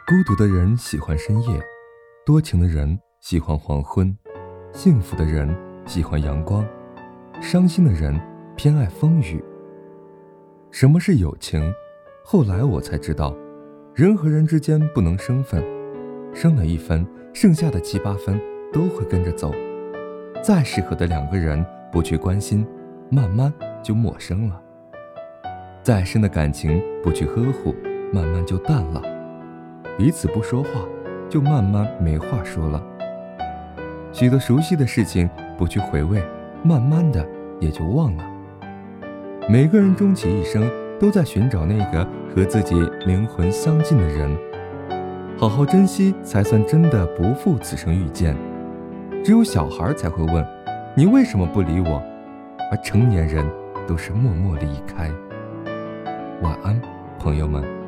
孤独的人喜欢深夜，多情的人喜欢黄昏，幸福的人喜欢阳光，伤心的人偏爱风雨。什么是友情？后来我才知道，人和人之间不能生分，生了一分，剩下的7、8分都会跟着走。再适合的2个人不去关心，慢慢就陌生了。再深的感情不去呵护，慢慢就淡了。彼此不说话，就慢慢没话说了。许多熟悉的事情不去回味，慢慢的也就忘了。每个人终其一生都在寻找那个和自己灵魂相近的人，好好珍惜才算真的不负此生遇见。只有小孩才会问，你为什么不理我？而成年人都是默默离开。晚安，朋友们。